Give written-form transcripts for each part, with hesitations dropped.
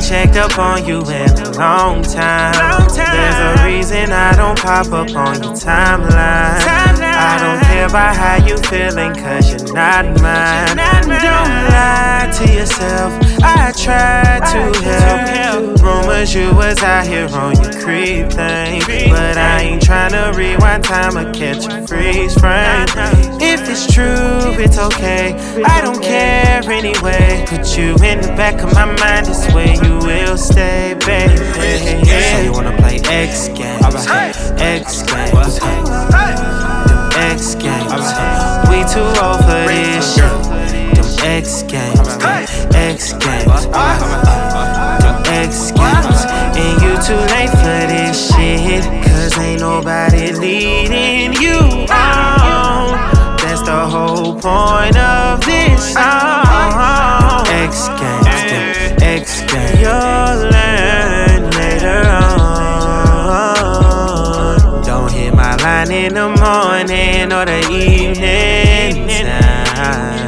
checked up on you in a long time. There's a reason I don't pop up on your timeline. I don't care about how you feeling, cause you're not mine. Don't lie to yourself, I tried to help. Rumors you was out here on your creep thing, but I ain't tryna rewind time or catch a freeze frame. If it's true, it's okay, I don't care anyway. Put you in the back of my mind, this way you will stay, baby. So you wanna play X Games, X Games, them X Games. We too old for this shit. Them X Games, X Games, them X Games. And you too late for this shit, cause ain't nobody leading you on. That's the whole point of this song. X Games, them X Games. You'll learn later on. Don't hit my line in the morning or the evening time.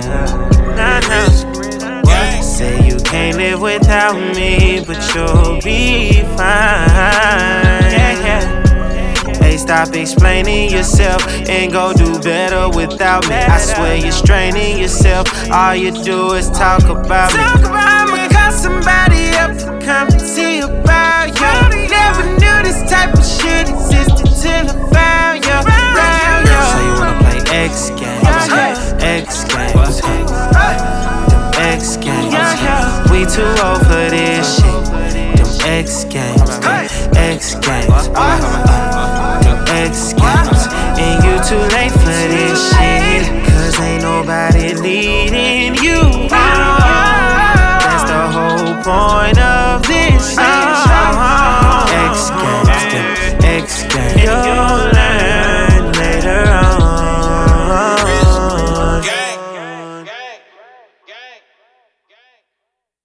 Say you can't live without me, but you'll be fine. Hey, stop explaining yourself and go do better without me. I swear you're straining yourself, all you do is talk about me. I'ma call somebody up to come and see about you. Never knew this type of shit existed till I found you. So you wanna play X Games, X Games, them X Games. We too old for this shit. Them X Games, X Games, them X Games. And you too late